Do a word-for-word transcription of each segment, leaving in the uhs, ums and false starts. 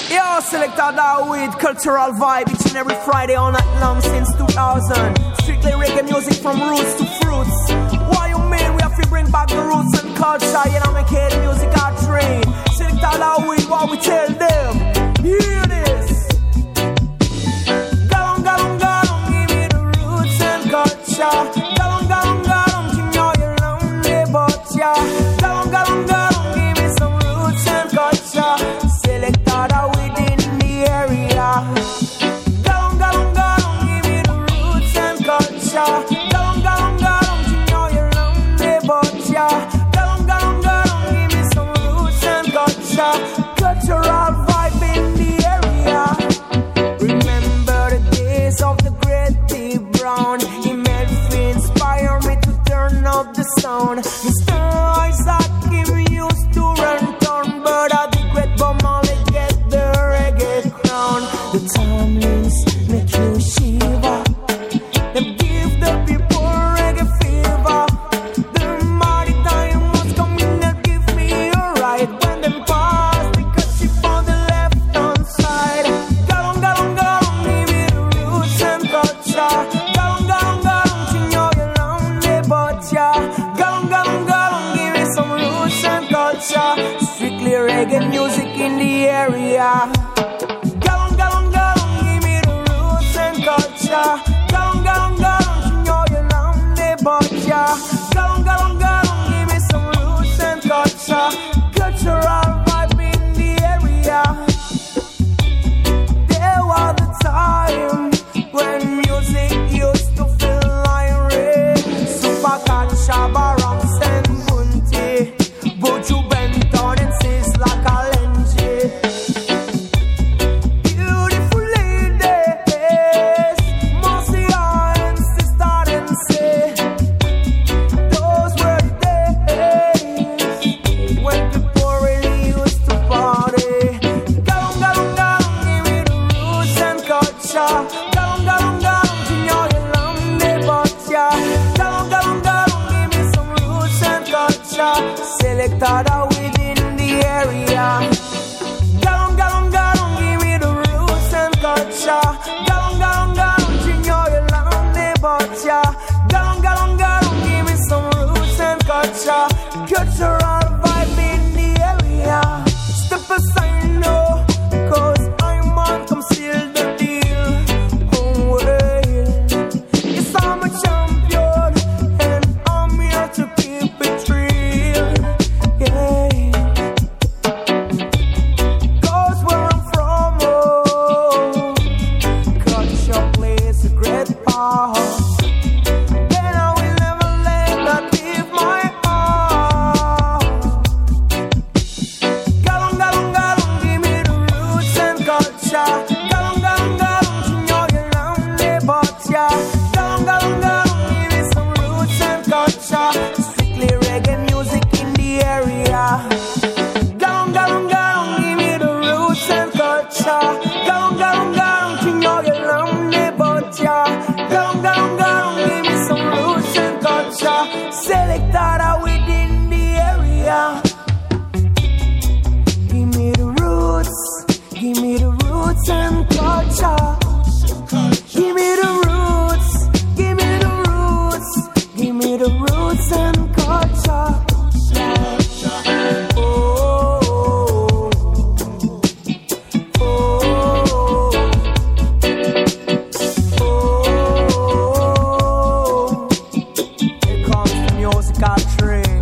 Yo, Selector Dawood, cultural vibe each and every Friday all night long since two thousand. Strictly reggae music from roots to fruits. What you mean we have to bring back the roots and culture? You know, make it music our train. Selector Dawood, what we tell them? Hear this. Galong, galong, galong, give me the roots and culture. Galong, galong, galong, you know you're lonely, but yeah. Galong, galong, galong, give me some roots and culture. Selector Dawood in the area. Galong, galong, galong, give me the roots and culture. Galong, galong, galong, you know you're lonely, but yeah. Galong, galong, galong, give me some roots and culture. Cultural vibe in the area. Remember the days of the great T. Brown. He made me inspire me to turn up the sound. Mister Isaac, him used to run town, but I the great Bob Marley get the reggae crown. The timeless make you shiver. Them give the people reggae fever. The mighty time was coming and give me a ride when them pass because she found the left hand side. Galong, galong, galong, give me the roots and culture. Galong, galong, galong, you know you're lonely, but yeah. Galong, galong, galong, give me some roots and culture. Strictly reggae music in the area. Galong, galong, galong, give me the roots and culture. Galong, galong, galong, you know you're lonely, but yeah. Galong, galong, galong, give me some roots and culture. Cultural vibe in the area. There was the time when music used to feel like rain. Supercat, Shabba, Rocks and Bunty, Buju Benton and Sizzla Kalenji. Beautiful ladies, Marcia and Sister Dempsey. Those were the days when people really used to party. Galong, galong, galong, give me the roots and culture. Galong, galong, galong, you know you're lonely, but yeah. Galong, galong, galong, give me some roots and culture. Selector Dawood in the area. Galong, galong, galong, give me the roots and culture. Galong, galong, galong, you know you're lonely, but yeah. Galong, galong, galong, give me some roots and culture. Cultural vibe in the area. Step aside now, cause I'm on, come seal the deal. Oh well, yes I'm a champion, and I'm here to keep it real. Yeah. Cause where I'm from, oh, culture plays a great part. And I will never let that leave my heart. Galong, galong, galong, give me the roots and culture. Galong, galong, galong, you know you're lonely, but yeah. Galong, galong, galong, give me some roots and culture. Strictly reggae music in the area. Galong, galong, galong, give me the roots and culture. Galong, galong, galong, you know you're lonely, but yeah. Galong, galong, galong, give me some roots and culture. Selector Dawood in the area. Give me the roots, give me the roots and culture. Give me the roots, give me the roots, give me the roots and culture. Oh, oh, oh, oh. Here comes the musical train.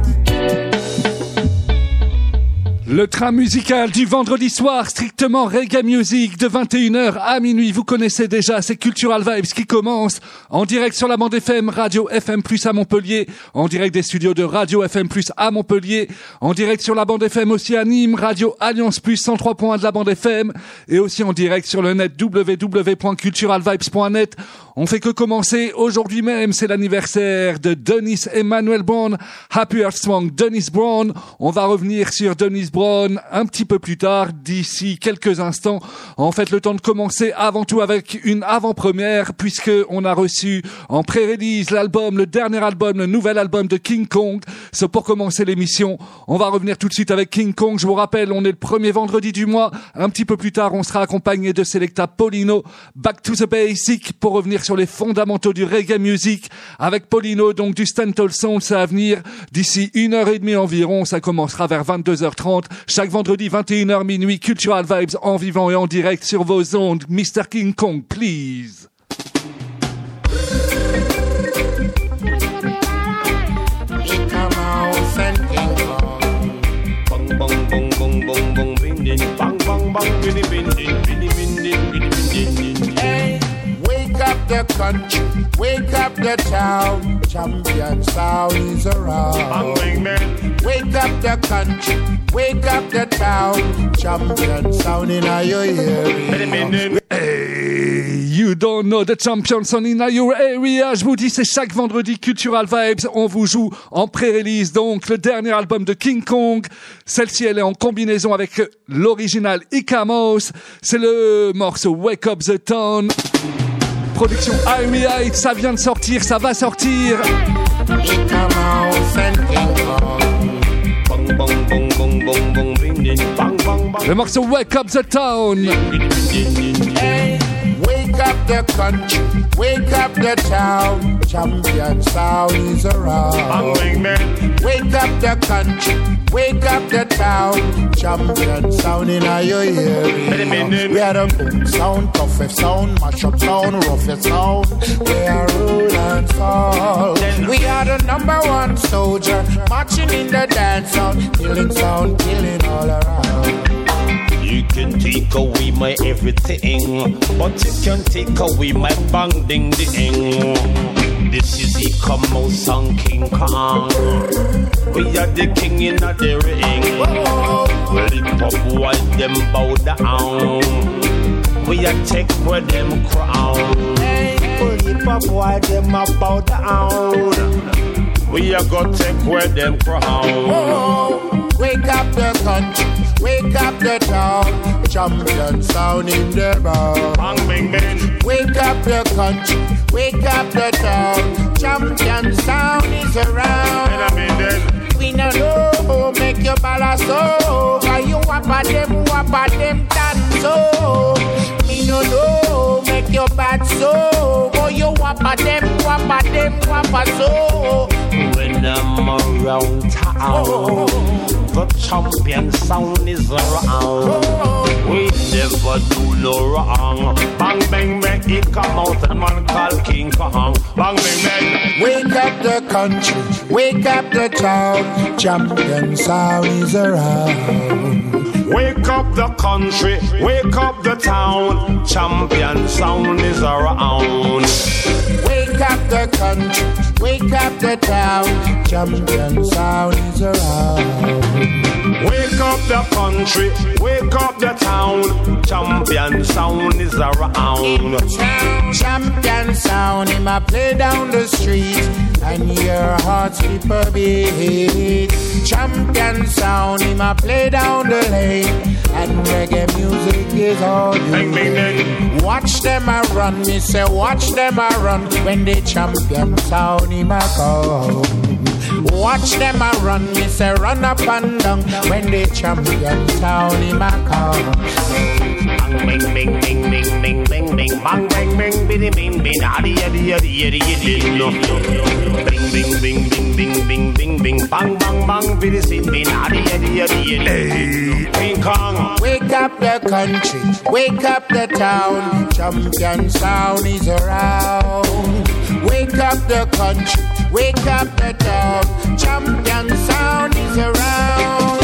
Le train musical du vendredi soir, strictement reggae music, de vingt et une heures à minuit. Vous connaissez déjà, c'est Cultural Vibes qui commence en direct sur la bande F M, Radio F M plus à Montpellier, en direct des studios de Radio F M plus à Montpellier, en direct sur la bande F M aussi à Nîmes, Radio Alliance plus cent trois point un de la bande F M, et aussi en direct sur le net w w w point cultural vibes point net. On fait que commencer. Aujourd'hui même, c'est l'anniversaire de Dennis Emmanuel Brown. Happy Earth Song, Dennis Brown. On va revenir sur Dennis Brown Ton un petit peu plus tard, d'ici quelques instants. En fait, le temps de commencer avant tout avec une avant-première, puisque on a reçu en pré-release l'album, le dernier album, le nouvel album de King Kong. C'est pour commencer l'émission. On va revenir tout de suite avec King Kong. Je vous rappelle, on est le premier vendredi du mois. Un petit peu plus tard, on sera accompagné de Selecta Paulino. Back to the basic pour revenir sur les fondamentaux du reggae music avec Paulino, donc du Stental Sound, ça à venir d'ici une heure et demie environ. Ça commencera vers vingt-deux heures trente. Chaque vendredi, vingt et une heures minuit, Cultural Vibes en vivant et en direct sur vos ondes. mister King Kong, please. Hey, wake up the country, wake up the town, champion sound is around. Wake up the country, wake up the town, champion sound in your ear. Hey, you don't know the champion sound in your area. Je vous dis, c'est chaque vendredi Cultural Vibes. On vous joue en pré-release, donc le dernier album de King Kong. Celle-ci, elle est en combinaison avec l'original Icamos. C'est le morceau Wake Up the Town. Production Irie, ça vient de sortir, ça va sortir. Le morceau Wake Up the Town. Hey, wake up the country, wake up the town, champion sound is around. Wake up the country, wake up the town, champion sound in your ear. We are the boom sound, tough sound, mash up sound, rough sound. We are rule and fall. We are the number one soldier, marching in the dance sound, killing sound, killing all around. You can take away my everything, but you can take away my bang ding ding. This is the Como song King Kong. We are the king in the ring. Lip up while them bow down. We are take where them crown. Lip up while them a bow down. We are go take where them crown. Wake up the country, wake up the town, champion sound in the bar. Bang bang bang. Wake up the country, wake up the town, champion sound is around. We no know, make your balance so, cause you wappa them, wappa them dance so. We no know, make your bad so, oh you wappa them, wappa them, wappa so. When I'm around town, the champion sound is around. We never do no wrong. Bang bang bang, it come out and man call King Kong. Bang bang bang. Wake up the country, wake up the town, champion sound is around. Wake up the country, wake up the town, champion sound is around. Wake up the country, wake up the town, champion sound is around. Wake up the country, wake up the town, champion sound is around. Champion sound, him a play down the street, and your heart skip a beat. Champion sound, him a play down the lane, and reggae music is all you need. Watch them a run, me say watch them a run, when the champion sound him a come. Watch them a run, me say run up and down, when the champion sound him a come. Bang bang bang bang bang bang bang bang bang bang biddy bing bing addy addy addy addy addy no. Bing bing bing bing bing bing bing bing bang bang bang biddy sin bing addy addy addy addy. King Kong. Wake up the country, wake up the town, champion sound is around. Wake up the country, wake up the town, champion sound is around.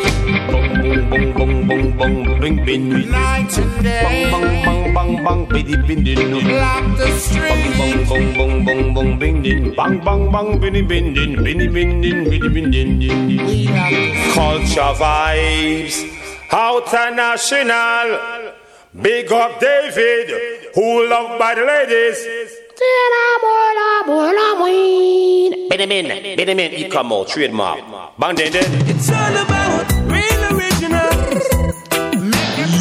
Bang bang bang bang bing bing. Night and day. Bang bang bang bang biddy bing bing. Lock the street. Bang bang bang bang bang bing bing. Bang bang bang biddy bing bing biddy bing bing biddy bing bing. Culture vibes, international. Big up David, who loved by the ladies. Benjamin, Benjamin, he come out, trademark. Bang, then, then. It's all about real original.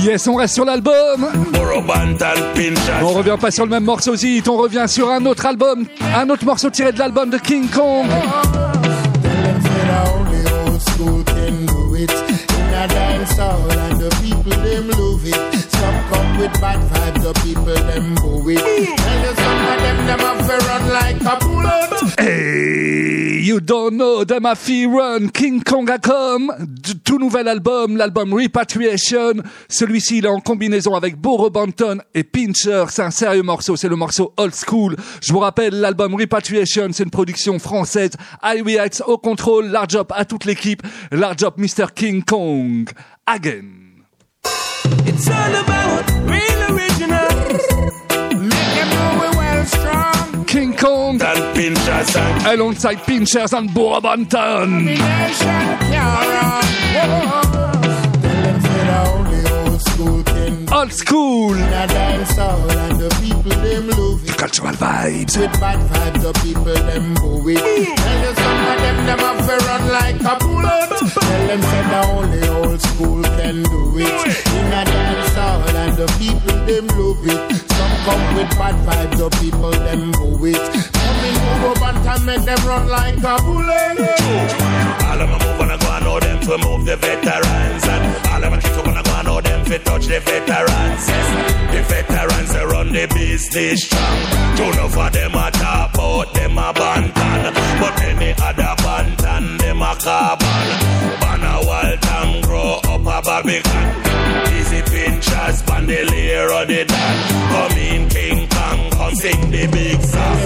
Yes, on reste sur l'album. On revient pas sur le même morceau zit, on revient sur un autre album, un autre morceau tiré de l'album de King Kong. Hey, you don't know them a fee run. King Kong a come. Tout nouvel album, l'album Repatriation. Celui-ci, il est en combinaison avec Burro Banton et Pincher. C'est un sérieux morceau, c'est le morceau Old School. Je vous rappelle, l'album Repatriation, c'est une production française. I React au contrôle, large up à toute l'équipe. Large up Mister King Kong. Again. It's all about real originals. Make them know we're well strong. King Kong alongside Pinchers and Burro Banton. Old school. Cultural vibes. With bad vibes, the people them go it. Tell you some of them them have to run like a bullet. Tell them say the only old school can do it. In a dance hall and the people them love it. Some come with bad vibes, the people them go it. Come in Burro Banton, make them run like a bullet. All of them move and go and know them to move the veterans. And all of them kick up and go and know them to touch the veterans. Yes, the veterans they run the business strong. Two of them a talk about them a Banton, but any other Banton them a carbon. Banner Waltham grow up a Barbican. Easy Pinchers, Bandelier or the Dan. Come in King Kong, come sing the big song.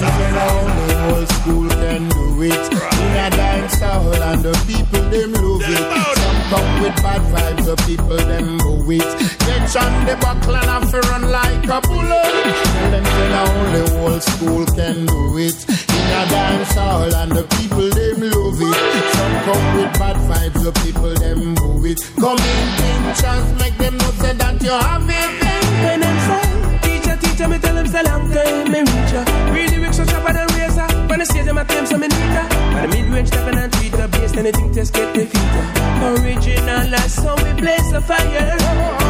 The old school can do it. In a dance hall and the people them love it. Some come with bad vibes, the people them go it. Get on the buckle and have to run like a bullet. Tell them say the only old school can do it. In a dance hall and the people them love it. Some come with bad vibes, the people them go it. Come in, Pinchers, make them know say that you have it. When them say, teacher, teacher, me tell them say long time me reach ya. Read the rickshaw sharper than razor. When I see them I claim some me need ya. When the mid-range tapping and tweeter based anything just get the feature. Original as so we blaze the fire.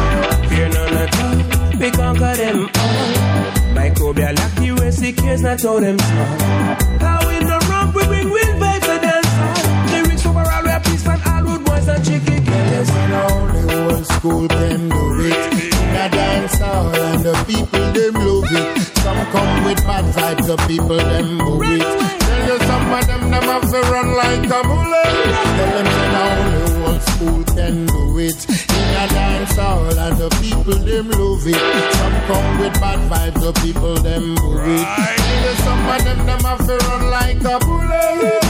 Fear none at all, we conquer them all. Microbial accuracy cares not how them small. How in the rump we bring wind vibes to dance hall. Lyrics overall we are peace and all road boys and chicken killers. Only old school can do it. In a dance hall and the people them love it. Some come with bad vibes, the people them move it. Tell you some of them them have to run like a bullet. Tell them say only old school can do it. In a dance hall and the people them love it. Some come with bad vibes, the people them move it. Tell you some of them them have to run like a bullet.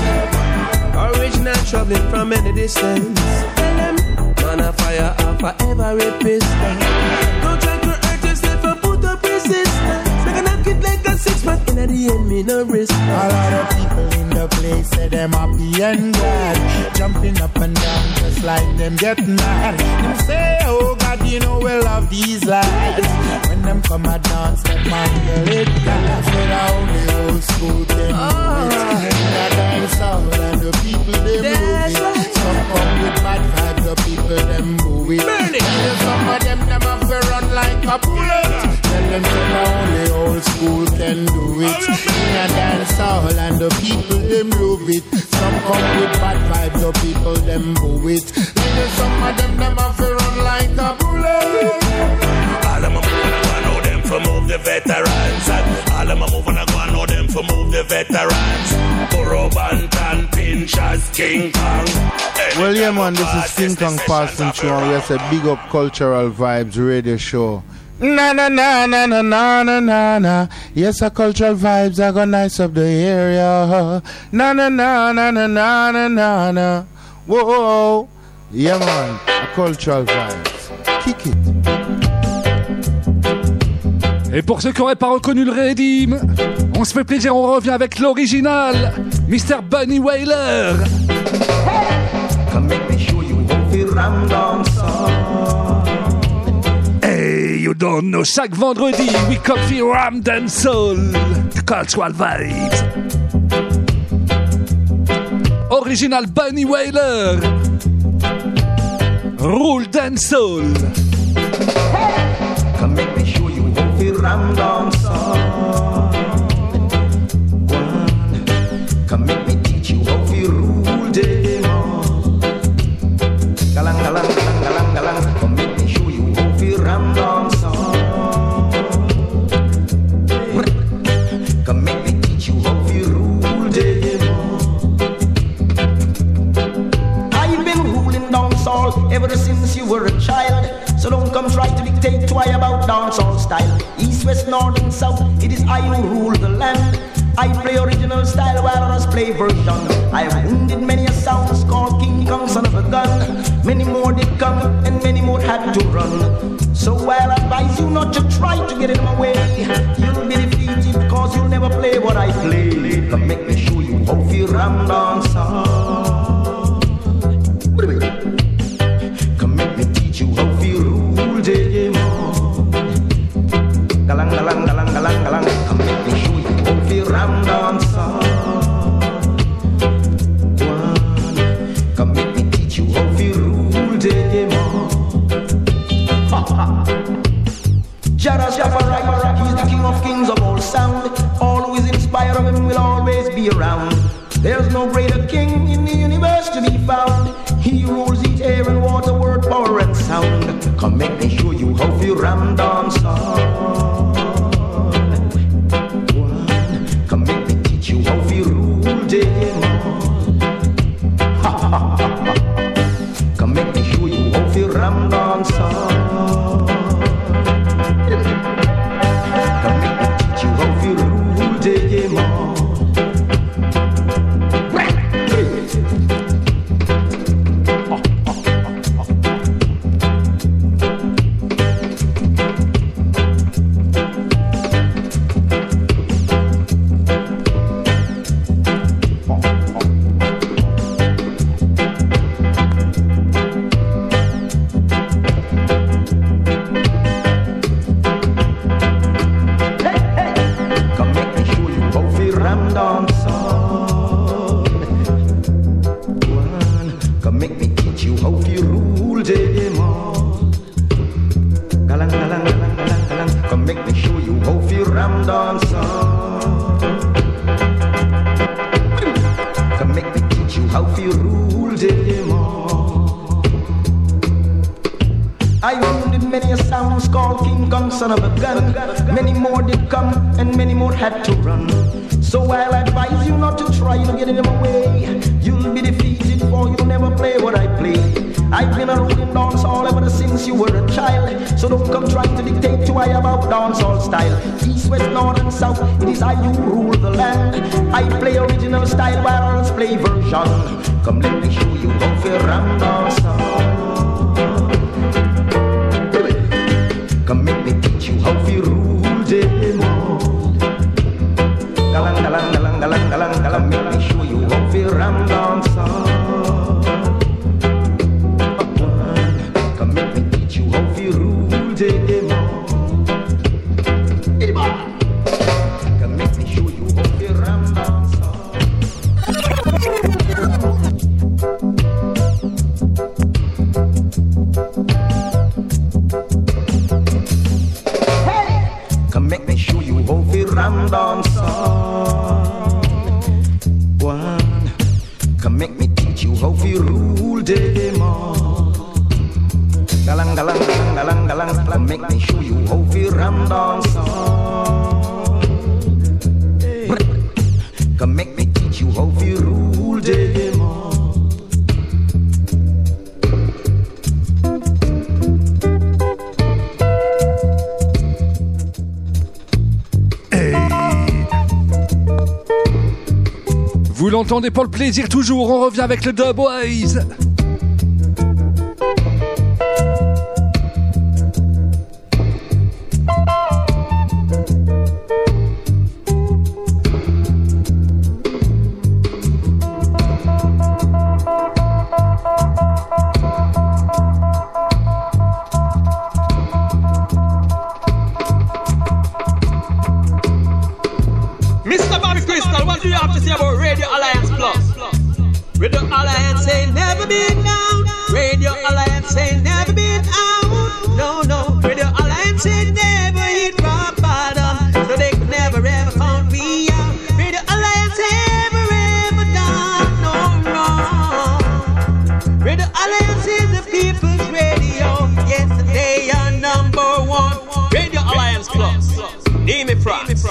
Original traveling from any distance. Tell them, man a fire off a every piston. Don't try to hurt yourself and put up resistance. Make a knock it like a six pack, and at the end me no risk. A lot of people in the place say them happy and glad, jumping up and down just like them get mad. Them say, oh God, you know we love these lads. When them come a dance, them handle it dance. But only old school can do it. In a dance hall and the people them move it. Some come with bad vibes, the people them move it. And some of them them have to run like a bullet. Tell them say only old school can do it. In a dance hall and the people them love it. Some come with bad vibes, the people them move it. And some of them them have to run like a bullet. All of them wanna know them for move the veterans. And all of them wanna go and know them for move the veterans. Burro Banton, Pinchers, King Kong. Well, yeah, man, this is King Kong passing through, and we say big up Cultural Vibes Radio Show. Na na na na na na na na na. Yes, a Cultural Vibes are gonna nice up the area. Na na na na na na na na na. Whoa, yeah, man, a Cultural Vibes. Kick it. Et pour ceux qui n'auraient pas reconnu le rédime, on se fait plaisir, on revient avec l'original, Mister Bunny Wailer. Hey, you don't know, chaque vendredi, we come for Ram Dance Soul, Cultural Vibes. Original Bunny Wailer, Rule Dance Soul. try to dictate to I about dancehall style. East, west, north and south, it is I who rule the land. I play original style while others play version. I have wounded many a sounds called King Kong, son of a gun. Many more did come and many more had to run. So while I advise you not to try to get in my way, you'll be defeated because you'll never play what I play. Come make me show you how to ram dance. Come make me teach you how to rule the moon. Galang, galang, galang, galang, galang. Come make me show you how to ram dance. One. Come make me teach you how to rule the moon. Ha ha. Jah Rastafari, he's the king of kings of all sound. All who is inspired of him will always be around. There's no greater king in the universe to be found. He rules each air and water, word, power and sound. Come make me show you how to ram dance on. One, come make me teach you how to rule the moon. Ha ha ha ha. Come make me show you how to ram dance on. Come make me teach you how to rule the moon. Son of a gun, many more did come and many more had to run. So I'll advise you not to try to get in my way. You'll be defeated for you'll never play what I play. I've been a rolling dancehall ever since you were a child. So don't come trying to dictate to I about dancehall style. East, west, north and south, it is I who rule the land. I play original style while others play version. Come let me show you how to ram dancehall. Come make me teach you how to rule the moon. Galang, galang, galang, galang, galang, galang. Make me show you how to ram dance. Come make me teach you how to rule the moon. Come make me show you how to ram dance. Ram dance one. Come make me teach you how to rule the moon. Galang, galang, galang, galang, galang. Come make me show you how to ram dance. Come make me teach you how to rule the moon. Vous l'entendez pour le plaisir toujours, on revient avec le Dubwise. Mister Bobby Crystal, what do you have to say about Radio Alliance Plus? Radio Alliance ain't never been down. Radio Alliance ain't never been out. No, no. Radio Alliance ain't never hit rock bottom, so they could never ever found me out. Radio Alliance ain't ever ever done no wrong. Radio Alliance is the people's radio. Yes, they are number one. Radio Alliance Plus. Name it France.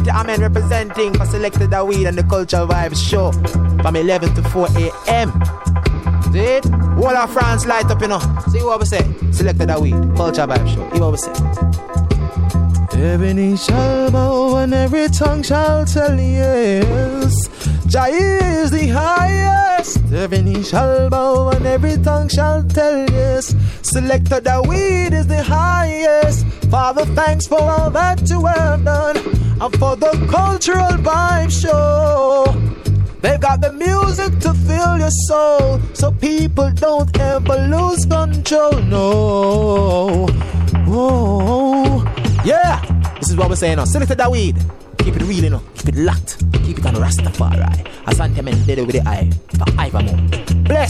Party Amen representing for Selected the Weed and the Culture Vibes show from eleven to four a.m. See it? All of France light up, you know. See what we say? Selected the Weed, Culture Vibes show. See what we say? Every knee shall bow and every tongue shall tell yes, Jah is the highest. Every knee shall bow and every tongue shall tell yes, Selected the Weed is the highest. Father, thanks for all that you have done and for the Cultural Vibe show. They've got the music to fill your soul, so people don't ever lose control. No, oh. Yeah, this is what we're saying now. Selected the Weed. Keep it real, you know. Keep it locked. Keep it on Rastafari. Asante men did it with the eye. For Ivanmo. Bless.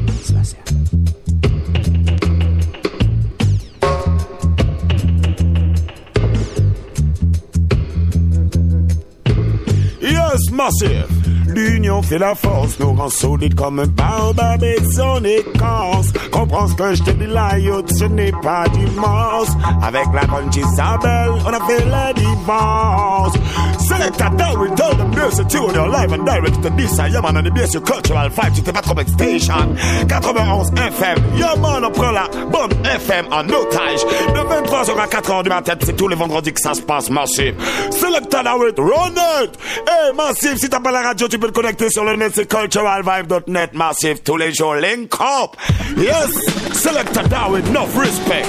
Yes, massive. L'union fait la force, nous rend solides comme un baobab et son écorce. Comprends ce que je te dis là, yo, ce n'est pas dimanche. Avec la conne Isabelle, on a fait la divorce. Select a diary, tell them this, it's you on your live and direct to this. I am on the base, your cultural vibe, tu t'es pas comme station. quatre-vingt-onze F M, yo man, on prend la bonne F M en otage. De vingt-trois heures à quatre heures du matin, c'est tous les vendredis que ça se passe, Massive. Select a diary, run it! Hey, Massive, si t'as pas la radio, tu peux te connecter sur le net, c'est cultural vibe dot net, Massive, tous les jours, link up. Yes, Select a diary, enough respect.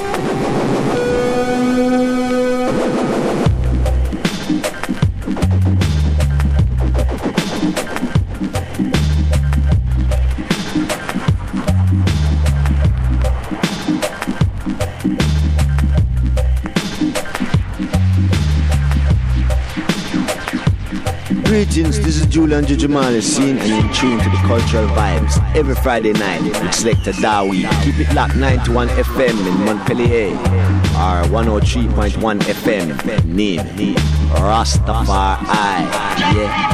Greetings, this is Julian Jujumale, seen and in tune to the cultural vibes every Friday night with Selector Dawi. Keep it locked ninety-one F M in Montpellier or one oh three point one F M Nîmes. Rastafari, yeah.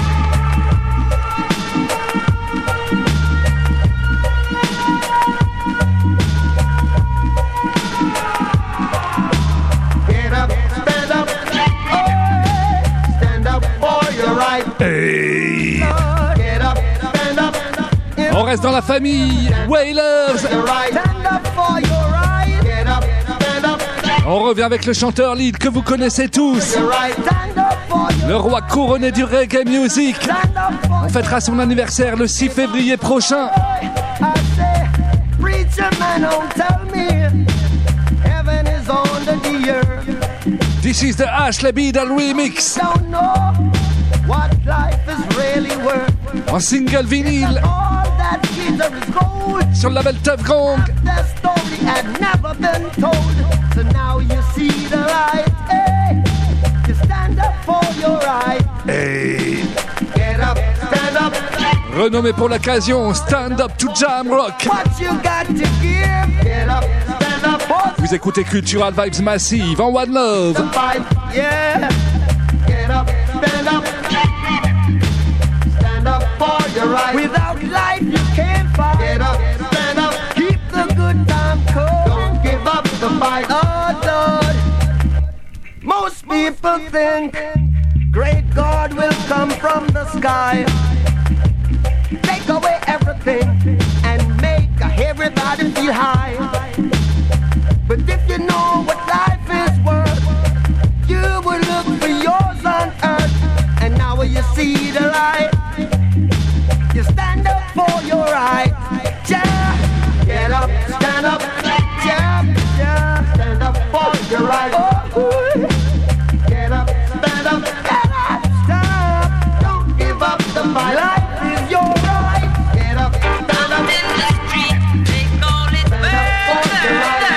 Hey. On reste dans la famille Wailers. On revient avec le chanteur lead que vous connaissez tous, le roi couronné du reggae music. On fêtera son anniversaire le six février prochain. This is the Ashley Beadle remix. What life is really worth. En single vinyle sur le label Tough Gong. That story had never been told. So now you see the light. Hey, you stand up for your right. Hey. Get up, stand up. Renommé pour l'occasion Stand Up to Jam Rock. What you got to give. Get up, stand up. Vous écoutez Cultural Vibes Massive en One Love. Yeah. Get up, stand up. Stand up for your right. Without life you can't fight. Get up, stand up. Keep the good time cold. Don't give up the fight. Oh Lord. Most people think great God will come from the sky, take away everything and make everybody feel high. But if you know what life is worth, you will look for yours on earth. And now when you see the light, you stand up for your right. Yeah, get up, stand up. Yeah, yeah, stand up for your right. Oh, get up, stand up. Get up, stand up. Don't give up the fight. Life is your right. Get up, stand up. In the street, they call it murder.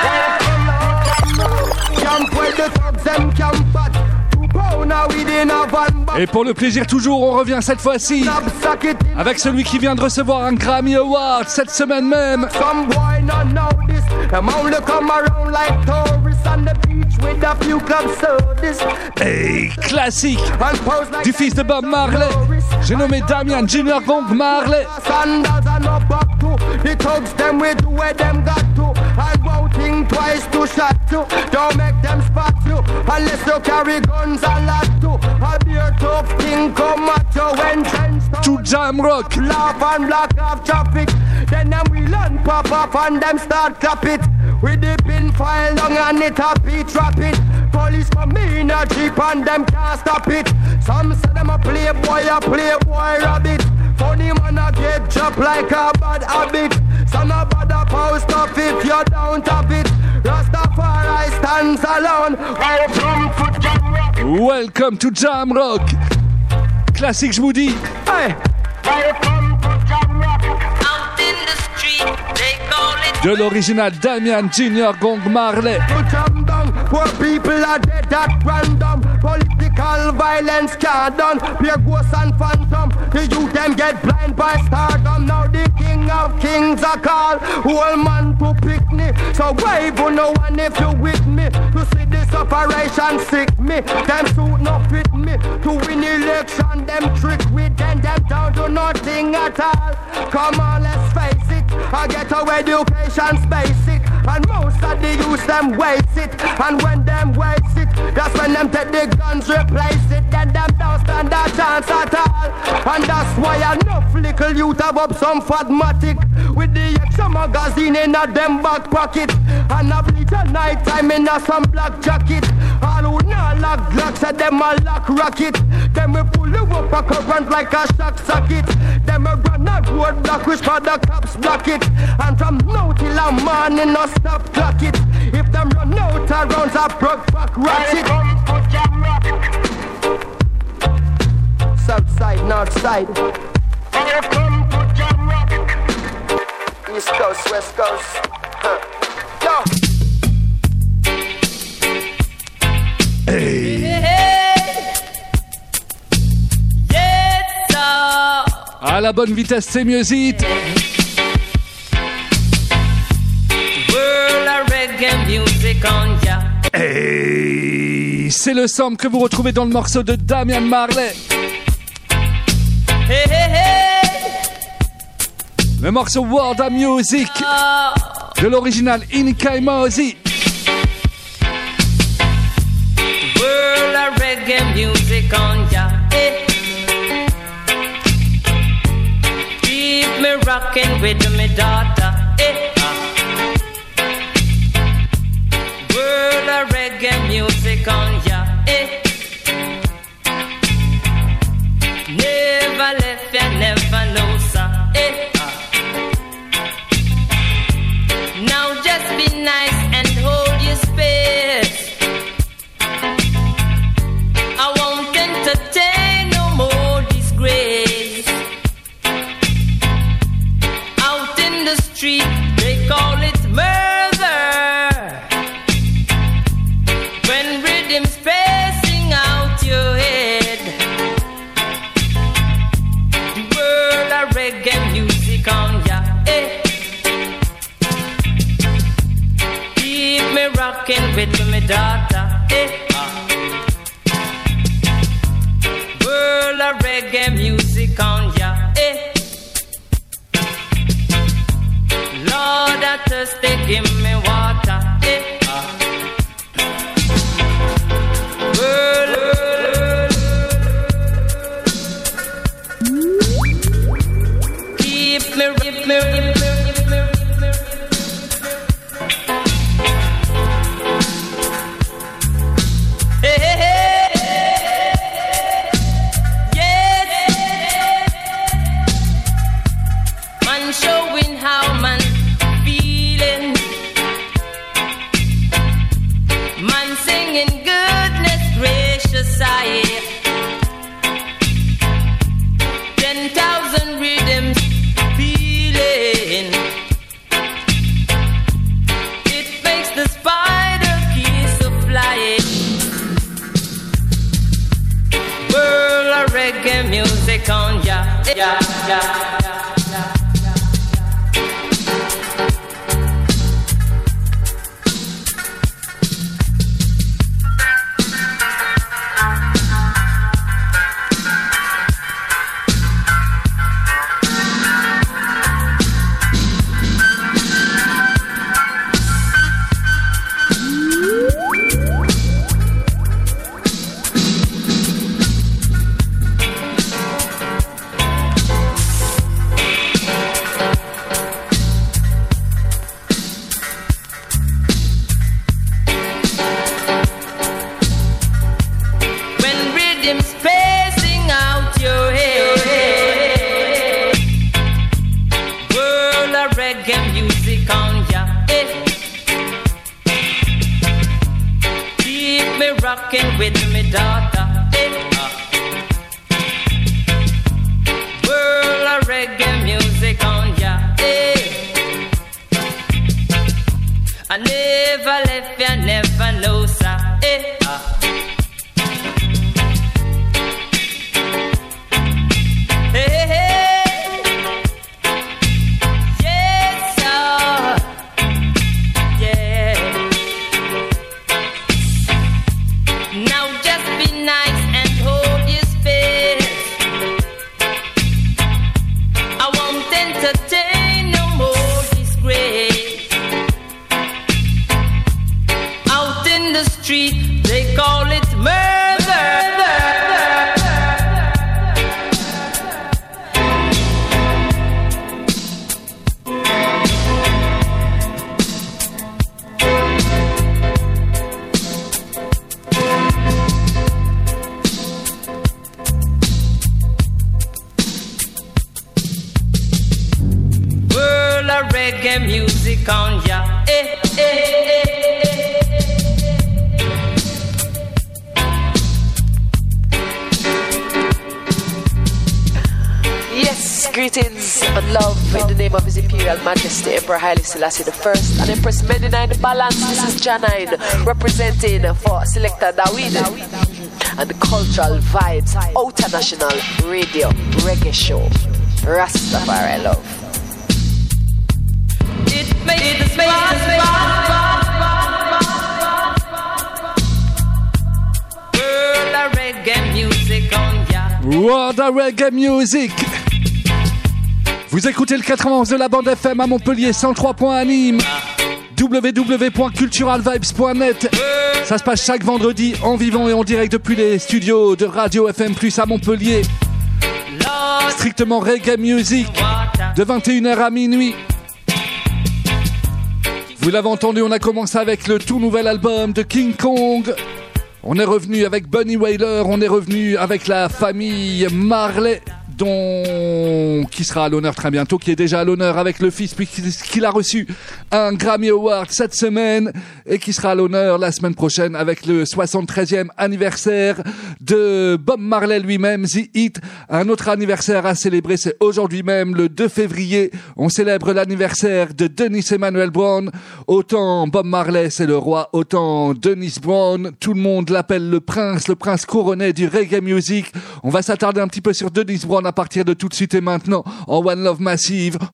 Jump with the thugs and camp at. Et pour le plaisir toujours, on revient cette fois-ci avec celui qui vient de recevoir un Grammy Award cette semaine même. Hey, classique du fils de Bob Marley, j'ai nommé Damian Junior Gong Marley. The thugs them with where them got to. I won't think twice to shot you. Don't make them spot you. Unless you carry guns a lot too. A beer tough thing come at you when trends to Jam Rock. Laugh and block off traffic. Then them wheel and pop up and them start clap it. With the pin file long and it a beat rapid. Police for me in a jeep and them can't stop it. Some say them a playboy, a playboy rabbit. Funny man a get dropped like a bad habit. Some a bother post up if you don't have it. Rastafari stands alone. Welcome to Jam Rock. Welcome to Jam Rock. Classique, je vous dis. Hey. Welcome to Jam Rock. Out in the street, they call it. De l'original Damian Junior Gong Marley. Poor people are dead at random. Political violence can't done. Pure ghosts and phantom. The youth them get blind by stardom. Now the king of kings are called. Whole man to picnic. So wave on no one if you with me. To see this operation sick me. Them suit not fit me. To win election them trick with them. Them down to nothing at all. Come on, let's face it. I get our education's basic. And most of the youth them waste it. And when them waste it, that's when them take the guns, replace it. Then them don't stand a chance at all. And that's why enough little youth have up some fatmatic. With the extra magazine in a them back pocket. And a bleach at night time in a some black jacket. All who not lock glocks at them a lock rocket. Them we pull you up a current like a shock socket. Them a run a road block which for the cops block it. And from now till a morning no stop clock it. If them run out of rounds a broke back ratchet. South side, north side. Welcome to Jam Rock. East coast, west coast. Huh. Yo. Hey. Yes, sir. À la bonne vitesse, c'est mieux it. World of reggae music on ya. Hey. C'est le sample que vous retrouvez dans le morceau de Damian Marley. Hey, hey, hey. Le morceau World of Music de l'original Inkai Mozi. World of reggae music on ya. Hey. Keep me rocking with me daughter. Hey. World of reggae music on ya. Hey. Never left ya, never know, sir. Hey. Now just be nice and hold your space. I won't entertain no more disgrace. Out in the street, they call it murder. When rhythm's passing out your head. The world of reggae music on ya. Eh. Keep me rocking with me daughter. Eh. World of reggae music on ya. Eh. Lord, I thirsty, give me water. Eh. World, keep me, keep me, keep me, keep me. Hey, hey, hey. Yes. Man showing how man feeling. Man singing goodness gracious I. Ten thousand rhythms feeling. It makes the spider keys to flying. World of reggae music on ya. Yeah, yeah, yeah. me rocking with me daughter. Hey, uh. World of reggae music on ya. Hey. I never left ya, never know, sir. Hey, uh. Hey, hey. Yes, sir. Yeah. Now just be nice and hold your space. I won't entertain no more disgrace. Out in the street, they call it murder. World of reggae music on ya. Eh, eh, eh, eh. Yes, greetings and love in the name of His Imperial Majesty Emperor Haile Selassie the First and Empress Medina in the balance. This is Janine representing for Selector David and the Cultural Vibes International Radio Reggae Show. Rastafari love. It makes the space World of reggae music on ya. World of Reggae Music. Vous écoutez le quatre-vingt-onze de la bande F M à Montpellier, cent trois point à Nîmes, w w w point cultural vibes point net. Ça se passe chaque vendredi en vivant et en direct depuis les studios de Radio F M plus à Montpellier. Strictement reggae music de vingt et une heures à minuit. Vous l'avez entendu, on a commencé avec le tout nouvel album de King Kong. On est revenu avec Bunny Wailer, on est revenu avec la famille Marley, dont qui sera à l'honneur très bientôt, qui est déjà à l'honneur avec le fils puisqu'il a reçu un Grammy Award cette semaine et qui sera à l'honneur la semaine prochaine avec le soixante-treizième anniversaire de Bob Marley lui-même, The Hit. Un autre anniversaire à célébrer, c'est aujourd'hui même, le deux février. On célèbre l'anniversaire de Dennis Emmanuel Brown. Autant Bob Marley, c'est le roi, autant Dennis Brown, tout le monde l'appelle le prince, le prince couronné du reggae music. On va s'attarder un petit peu sur Dennis Brown à partir de tout de suite et maintenant en One Love Massive.